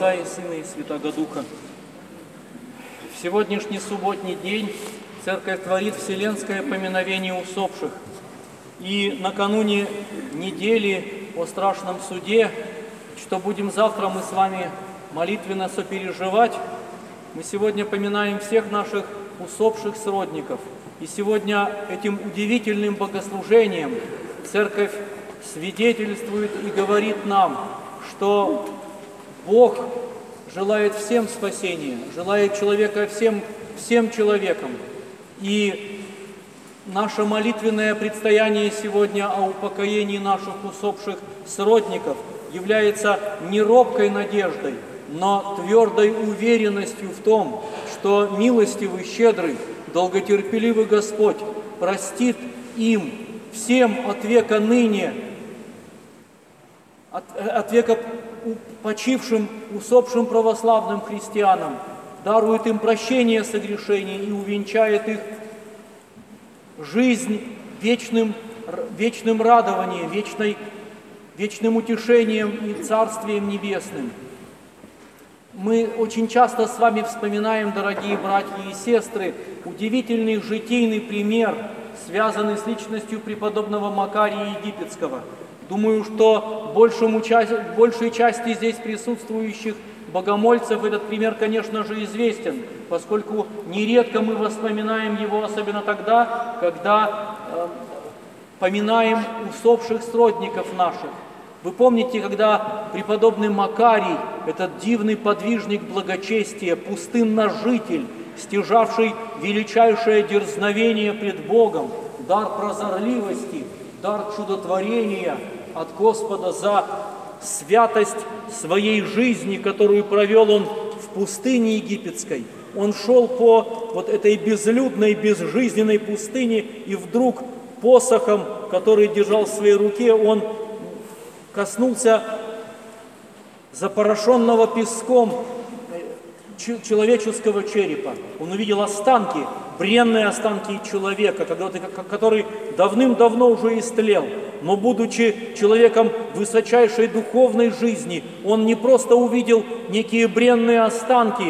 Отца и Сына и Святаго Духа. В сегодняшний субботний день Церковь творит вселенское поминовение усопших. И накануне недели о страшном суде, что будем завтра мы с вами молитвенно сопереживать, мы сегодня поминаем всех наших усопших сродников. И сегодня этим удивительным богослужением Церковь свидетельствует и говорит нам, что Бог желает всем спасения, желает человека всем человеком. И наше молитвенное предстояние сегодня о упокоении наших усопших сродников является не робкой надеждой, но твердой уверенностью в том, что милостивый, щедрый, долготерпеливый Господь простит им всем от века ныне, от века почившим, усопшим православным христианам, дарует им прощение согрешений и увенчает их жизнь вечным радованием, вечным утешением и царствием небесным. Мы очень часто с вами вспоминаем, дорогие братья и сестры, удивительный житийный пример, связанный с личностью преподобного Макария Египетского. Думаю, что большей части здесь присутствующих богомольцев этот пример, конечно же, известен, поскольку нередко мы вспоминаем его, особенно тогда, когда поминаем усопших сродников наших. Вы помните, когда преподобный Макарий, этот дивный подвижник благочестия, пустынножитель, стяжавший величайшее дерзновение пред Богом, дар прозорливости, дар чудотворения от Господа за святость своей жизни, которую провел он в пустыне египетской. Он шел по вот этой безлюдной, безжизненной пустыне, и вдруг посохом, который держал в своей руке, он коснулся запорошенного песком человеческого черепа. Он увидел останки, бренные останки человека, который давным-давно уже истлел. Но, будучи человеком высочайшей духовной жизни, он не просто увидел некие бренные останки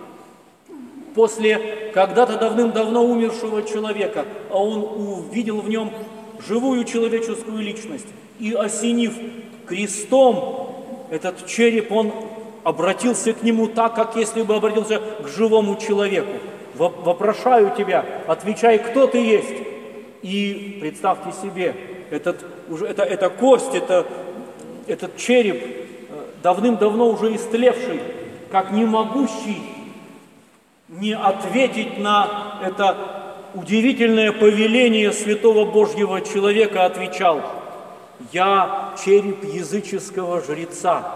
после когда-то давным-давно умершего человека, а он увидел в нем живую человеческую личность. И, осенив крестом этот череп, он обратился к нему так, как если бы обратился к живому человеку. «Вопрошаю тебя, отвечай, кто ты есть?» И представьте себе, эта кость, этот череп, давным-давно уже истлевший, как не могущий не ответить на это удивительное повеление святого Божьего человека, отвечал: «Я череп языческого жреца,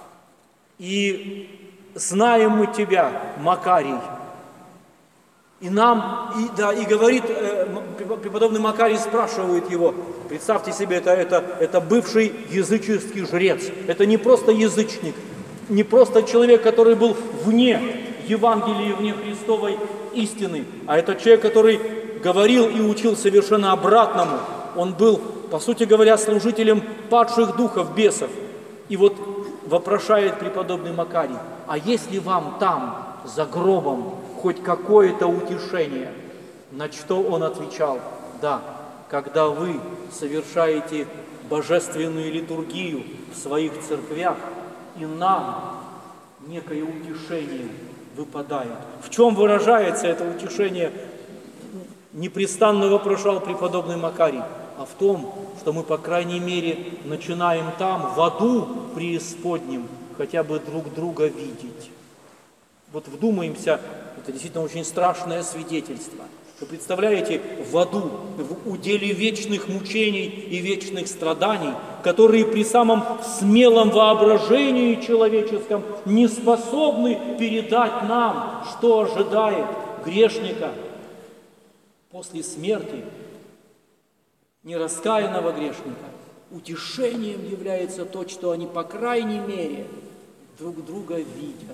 и знаем мы тебя, Макарий». И говорит, преподобный Макарий спрашивает его, представьте себе, это бывший языческий жрец, это не просто язычник, не просто человек, который был вне Евангелия, вне Христовой истины, а это человек, который говорил и учил совершенно обратному. Он был, по сути говоря, служителем падших духов, бесов. И вот вопрошает преподобный Макарий: а есть ли вам там, за гробом, хоть какое-то утешение? На что он отвечал: да, когда вы совершаете божественную литургию в своих церквях, и нам некое утешение выпадает. В чем выражается это утешение? Непрестанно вопрошал преподобный Макарий. А в том, что мы, по крайней мере, начинаем там, в аду преисподнем, хотя бы друг друга видеть. Вот вдумаемся, это действительно очень страшное свидетельство. Вы представляете, в аду, в уделе вечных мучений и вечных страданий, которые при самом смелом воображении человеческом не способны передать нам, что ожидает грешника после смерти, нераскаянного грешника. Утешением является то, что они, по крайней мере, друг друга видят.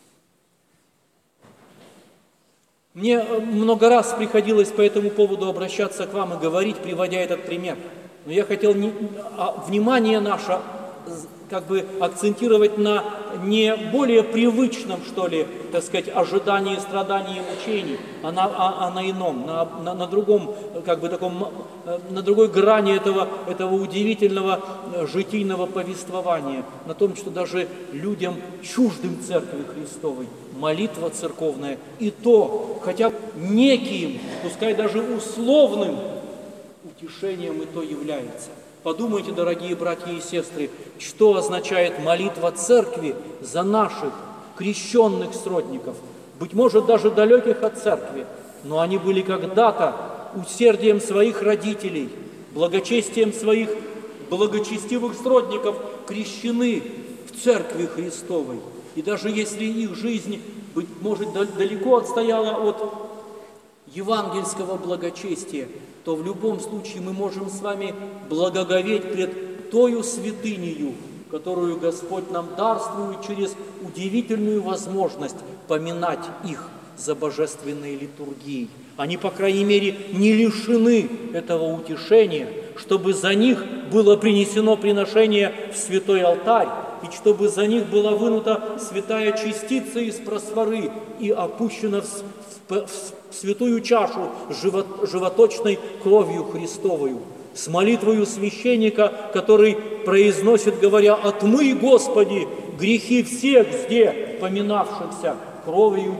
Мне много раз приходилось по этому поводу обращаться к вам и говорить, приводя этот пример. Но я хотел внимание наше как бы акцентировать на не более привычном, что ли, так сказать, ожидании страданий и мучений, а на ином, на другом, как бы таком, на другой грани этого удивительного житийного повествования, на том, что даже людям, чуждым Церкви Христовой, молитва церковная, и то, хотя неким, пускай даже условным утешением и то является. Подумайте, дорогие братья и сестры, что означает молитва Церкви за наших крещенных сродников, быть может, даже далеких от Церкви, но они были когда-то усердием своих родителей, благочестием своих благочестивых сродников крещены в Церкви Христовой. И даже если их жизнь, быть может, далеко отстояла от евангельского благочестия, то в любом случае мы можем с вами благоговеть пред тою святынею, которую Господь нам дарствует через удивительную возможность поминать их за божественной литургией. Они, по крайней мере, не лишены этого утешения, чтобы за них было принесено приношение в святой алтарь, и чтобы за них была вынута святая частица из просфоры и опущена в святую чашу животочной кровью Христовою, с молитвою священника, который произносит, говоря: «Отмый, Господи, грехи всех здесь поминавшихся кровью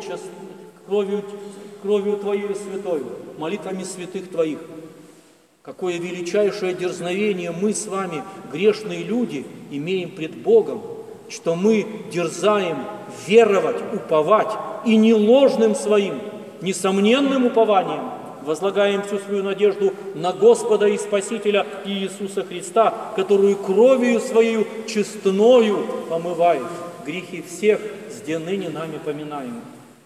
Твоей святою, молитвами святых Твоих». Какое величайшее дерзновение мы с вами, грешные люди, имеем пред Богом, что мы дерзаем веровать, уповать и не ложным своим, несомненным упованием возлагаем всю свою надежду на Господа и Спасителя Иисуса Христа, которую кровью Своею честною омывает грехи всех, сде ныне нами поминаемых.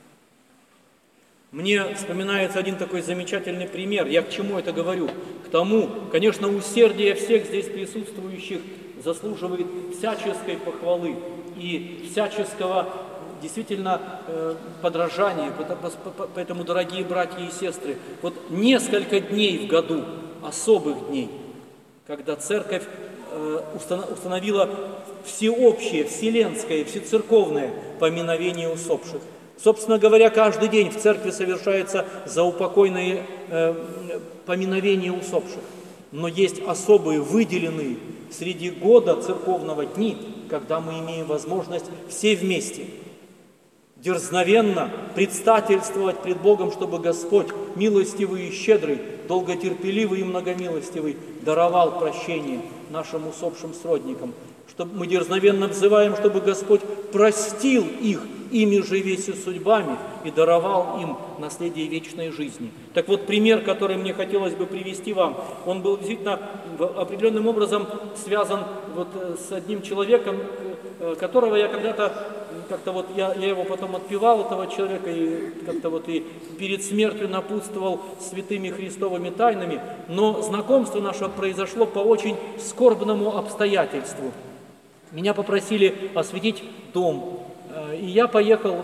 Мне вспоминается один такой замечательный пример. Я к чему это говорю? К тому, конечно, усердие всех здесь присутствующих заслуживает всяческой похвалы и всяческого действительно подражания. Поэтому, дорогие братья и сестры, вот несколько дней в году, особых дней, когда Церковь установила всеобщее, вселенское, всецерковное поминовение усопших. Собственно говоря, каждый день в церкви совершается заупокойное поминовение усопших. Но есть особые, выделенные среди года церковного дни, когда мы имеем возможность все вместе дерзновенно предстательствовать пред Богом, чтобы Господь, милостивый и щедрый, долготерпеливый и многомилостивый, даровал прощение нашим усопшим сродникам. Чтобы мы дерзновенно взываем, чтобы Господь простил их, ими же веси судьбами, и даровал им наследие вечной жизни. Так вот, пример, который мне хотелось бы привести вам, он был действительно определенным образом связан вот с одним человеком, которого я когда-то, я его потом отпевал, этого человека, и и перед смертью напутствовал святыми Христовыми тайнами, но знакомство наше произошло по очень скорбному обстоятельству. Меня попросили осветить дом. И я поехал,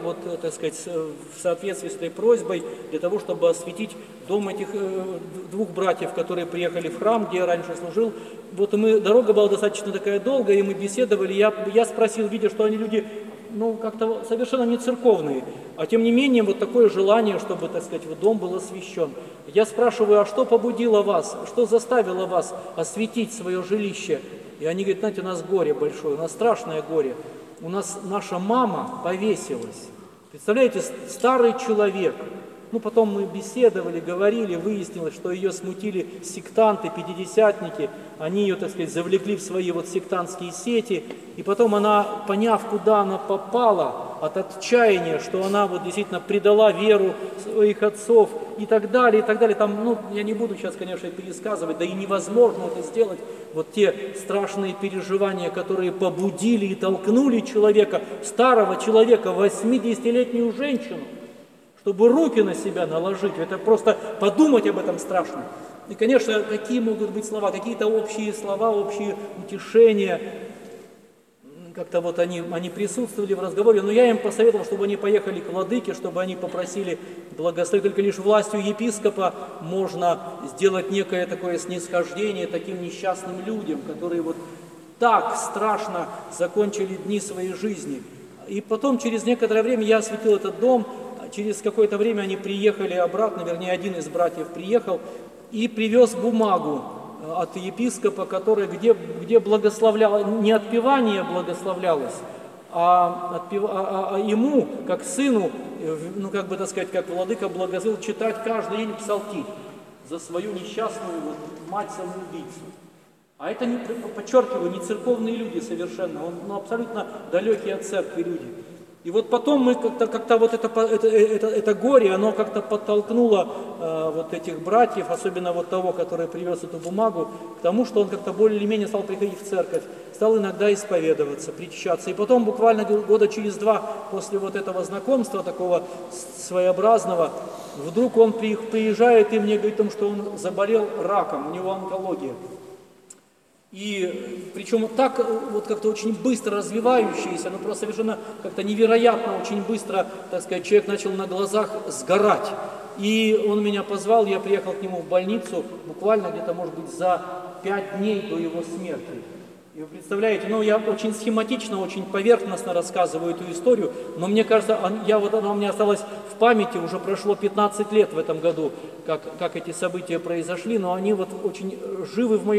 в соответствии с этой просьбой, для того, чтобы осветить дом этих двух братьев, которые приехали в храм, где я раньше служил. Дорога была достаточно такая долгая, и мы беседовали. Я спросил, видя, что они люди, совершенно не церковные, а тем не менее, такое желание, чтобы, дом был освящен. Я спрашиваю, а что побудило вас, что заставило вас осветить свое жилище? И они говорят: знаете, у нас горе большое, у нас страшное горе. У нас наша мама повесилась. Представляете, старый человек. Потом мы беседовали, говорили, выяснилось, что ее смутили сектанты, пятидесятники. Они ее, завлекли в свои сектантские сети. И потом она, поняв, куда она попала, от отчаяния, что она действительно предала веру своих отцов и так далее, и так далее. Там, я не буду сейчас, конечно, пересказывать, да и невозможно это сделать. Те страшные переживания, которые побудили и толкнули человека, старого человека, 80-летнюю женщину, чтобы руки на себя наложить. Это просто подумать об этом страшно. И, конечно, какие могут быть слова? Какие-то общие слова, общие утешения. Они присутствовали в разговоре, но я им посоветовал, чтобы они поехали к владыке, чтобы они попросили благословить. Только лишь властью епископа можно сделать некое такое снисхождение таким несчастным людям, которые так страшно закончили дни своей жизни. И потом, через некоторое время, я осветил этот дом, через какое-то время они приехали обратно, вернее, один из братьев приехал и привез бумагу от епископа, где благословлялось, не отпевание благословлялось, а ему, как сыну, ну, как бы, так сказать, как владыка благословил читать каждый день псалтирь за свою несчастную мать-самоубийцу. А это, подчеркиваю, не церковные люди совершенно, абсолютно далекие от церкви люди. И вот потом мы как-то вот это горе, оно как-то подтолкнуло вот этих братьев, особенно вот того, который привез эту бумагу, к тому, что он как-то более-менее стал приходить в церковь, стал иногда исповедоваться, причащаться. И потом буквально года через 2 после вот этого знакомства, такого своеобразного, вдруг он приезжает и мне говорит о том, что он заболел раком, у него онкология. И причем так вот как-то очень быстро развивающийся, просто совершенно как-то невероятно, очень быстро, так сказать, человек начал на глазах сгорать. И он меня позвал, я приехал к нему в больницу буквально где-то, может быть, за 5 дней до его смерти. И вы представляете, я очень схематично, очень поверхностно рассказываю эту историю, но мне кажется, она у меня осталась в памяти, уже прошло 15 лет в этом году, как эти события произошли, но они вот очень живы в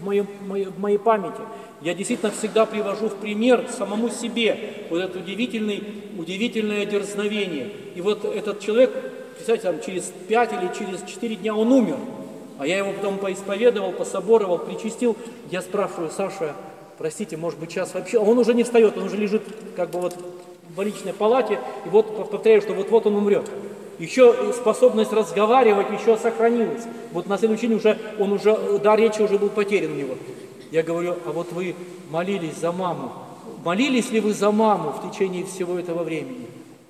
моей памяти. Я действительно всегда привожу в пример самому себе вот это удивительное дерзновение. И вот этот человек, представьте, через 5 или через 4 дня он умер. А я его потом поисповедовал, пособоровал, причастил. Я спрашиваю: Саша, простите, может быть, сейчас вообще... Он уже не встает, он уже лежит как бы вот в больничной палате. И вот повторяю, что вот он умрет. Еще способность разговаривать еще сохранилась. Вот на следующий день дар речи уже был потерян у него. Я говорю: а вот вы молились за маму. Молились ли вы за маму в течение всего этого времени?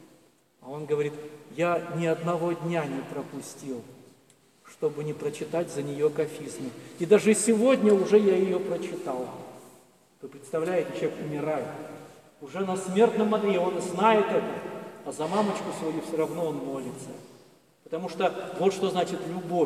А он говорит: я ни одного дня не пропустил, чтобы не прочитать за нее кафизму. И даже сегодня уже я ее прочитал. Вы представляете, человек умирает. Уже на смертном одре, он знает это, а за мамочку свою все равно он молится. Потому что вот что значит любовь.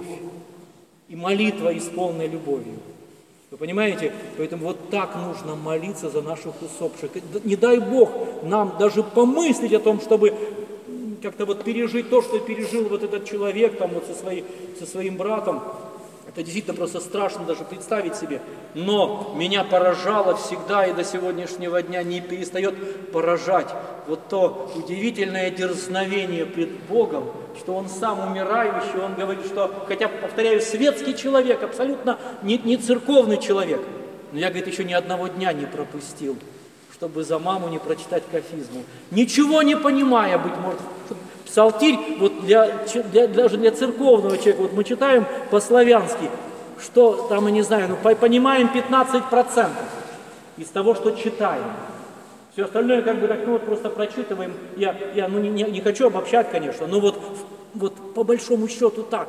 И молитва, исполненная любовью. Вы понимаете? Поэтому вот так нужно молиться за наших усопших. Не дай Бог нам даже помыслить о том, чтобы как-то вот пережить то, что пережил вот этот человек там вот со своим братом. Это действительно просто страшно даже представить себе. Но меня поражало всегда и до сегодняшнего дня не перестает поражать вот то удивительное дерзновение пред Богом, что Он сам умирающий, Он говорит, что, хотя, повторяю, светский человек, абсолютно не церковный человек, но я, говорит, еще ни одного дня не пропустил, чтобы за маму не прочитать кафизму. Ничего не понимая, быть может, псалтирь, вот даже для церковного человека, вот мы читаем по-славянски, что там, я не знаю, понимаем 15% из того, что читаем. Все остальное как бы так, просто прочитываем. Я не хочу обобщать, конечно, но вот по большому счету так.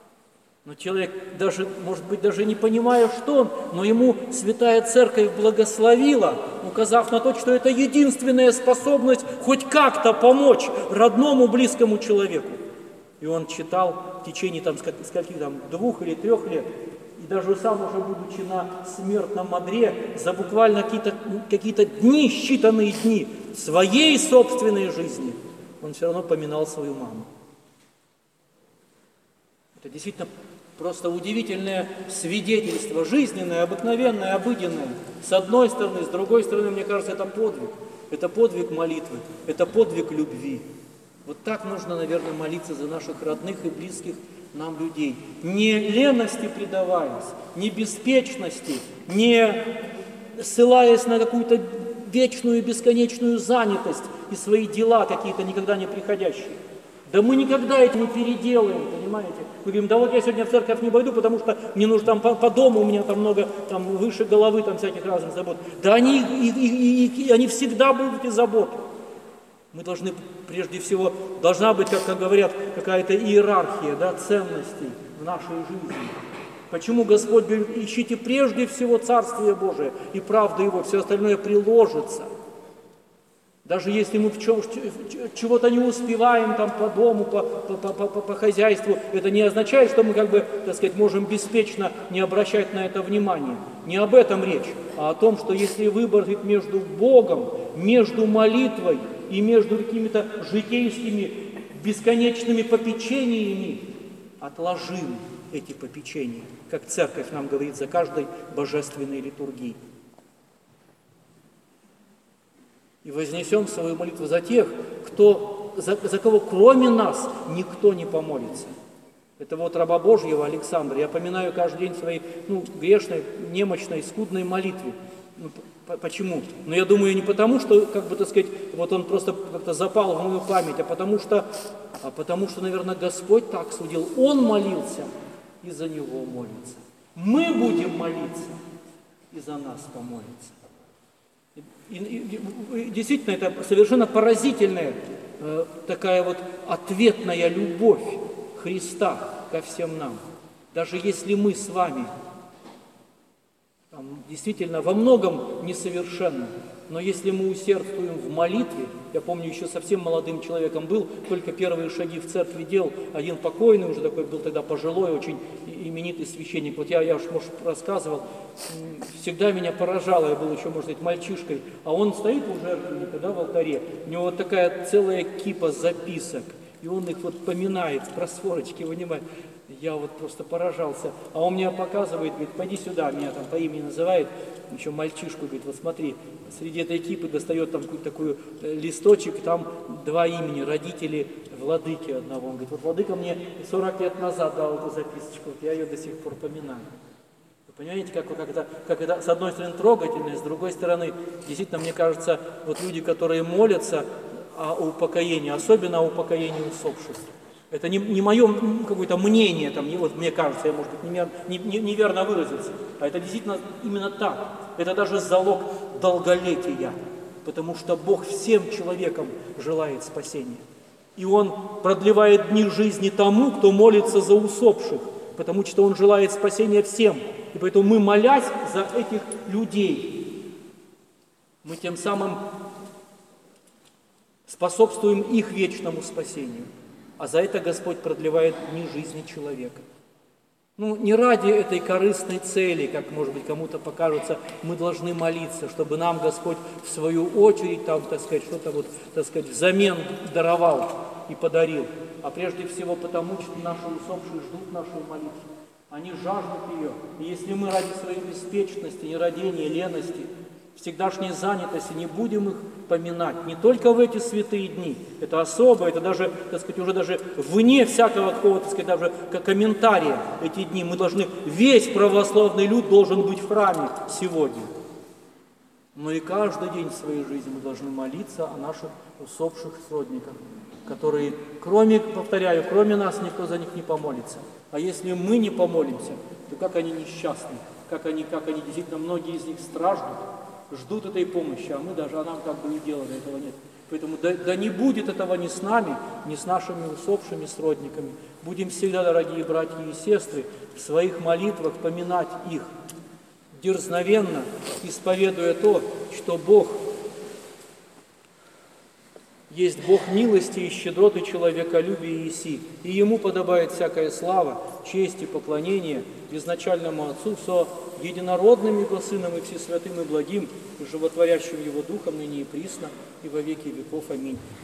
Но человек даже, может быть, даже не понимая, что он, но ему Святая Церковь благословила, указав на то, что это единственная способность хоть как-то помочь родному, близкому человеку. И он читал в течение скольких 2 или 3 лет, и даже сам уже будучи на смертном одре, за буквально какие-то дни, считанные дни своей собственной жизни, он все равно поминал свою маму. Это действительно просто удивительное свидетельство, жизненное, обыкновенное, обыденное. С одной стороны, с другой стороны, мне кажется, это подвиг. Это подвиг молитвы, это подвиг любви. Вот так нужно, наверное, молиться за наших родных и близких нам людей. Не лености предаваясь, не беспечности, не ссылаясь на какую-то вечную бесконечную занятость и свои дела какие-то никогда не приходящие. Да мы никогда это не переделаем, понимаете? Мы говорим: да вот я сегодня в церковь не пойду, потому что мне нужно там по дому, у меня там много, выше головы всяких разных забот. Да они всегда будут эти заботы. Мы должны, прежде всего, должна быть, как говорят, какая-то иерархия, ценностей в нашей жизни. Почему Господь говорит: ищите прежде всего Царствие Божие и правду Его, все остальное приложится. Даже если мы чего-то не успеваем там по дому, по хозяйству, это не означает, что мы можем беспечно не обращать на это внимания. Не об этом речь, а о том, что если выбор между Богом, между молитвой и между какими-то житейскими бесконечными попечениями, отложим эти попечения, как Церковь нам говорит за каждой божественной литургией. И вознесем свою молитву за тех, за кого кроме нас никто не помолится. Это вот раба Божьего Александра. Я поминаю каждый день своей грешной, немощной, скудной молитве. Почему? Но я думаю, не потому, что, вот он просто как-то запал в мою память, а потому что, наверное, Господь так судил. Он молился, и за него молится. Мы будем молиться, и за нас помолится. И действительно, это совершенно поразительная такая вот ответная любовь Христа ко всем нам. Даже если мы с вами действительно во многом несовершенны, но если мы усердствуем в молитве, я помню, еще совсем молодым человеком был, только первые шаги в церкви делал, один покойный уже такой был тогда пожилой, очень именитый священник. Вот я уж, может, рассказывал, всегда меня поражало, я был еще, может быть, мальчишкой, а он стоит у жертвенника, в алтаре, у него вот такая целая кипа записок, и он их вот поминает, просфорочки вынимает. Я вот просто поражался. А он мне показывает, говорит, пойди сюда, меня там по имени называет, еще мальчишку, говорит, вот смотри, среди этой кипы достает там какой-то такой листочек, там 2 имени, родители владыки одного. Он говорит, вот владыка мне 40 лет назад дал эту записочку, вот я ее до сих пор поминаю. Вы понимаете, как это с одной стороны трогательно, с другой стороны, действительно, мне кажется, вот люди, которые молятся о упокоении, особенно о упокоении усопших, это не мое какое-то мнение, вот мне кажется, я, может быть, неверно выразился, а это действительно именно так. Это даже залог долголетия, потому что Бог всем человекам желает спасения. И Он продлевает дни жизни тому, кто молится за усопших, потому что Он желает спасения всем. И поэтому мы, молясь за этих людей, мы тем самым способствуем их вечному спасению. А за это Господь продлевает дни жизни человека. Не ради этой корыстной цели, как, может быть, кому-то покажется, мы должны молиться, чтобы нам Господь в свою очередь что-то взамен даровал и подарил. А прежде всего потому, что наши усопшие ждут нашей молитвы. Они жаждут ее. И если мы ради своей беспечности, нерадения, лености, всегдашней занятости не будем их поминать, не только в эти святые дни, это особо, это даже, уже даже вне всякого какого-то, даже комментария эти дни, мы должны, весь православный люд должен быть в храме сегодня. Но и каждый день в своей жизни мы должны молиться о наших усопших сродниках, которые, кроме нас никто за них не помолится. А если мы не помолимся, то как они несчастны, как они действительно, многие из них страждут, ждут этой помощи, а нам как бы и дела до этого нет. Поэтому да не будет этого ни с нами, ни с нашими усопшими сродниками. Будем всегда, дорогие братья и сестры, в своих молитвах поминать их, дерзновенно исповедуя то, что Бог есть Бог милости и щедроты человеколюбия и иси, и Ему подобает всякая слава, честь и поклонение безначальному Отцу со единородным Его Сыном и Всесвятым и благим, и животворящим Его Духом, ныне и присно, и во веки веков. Аминь.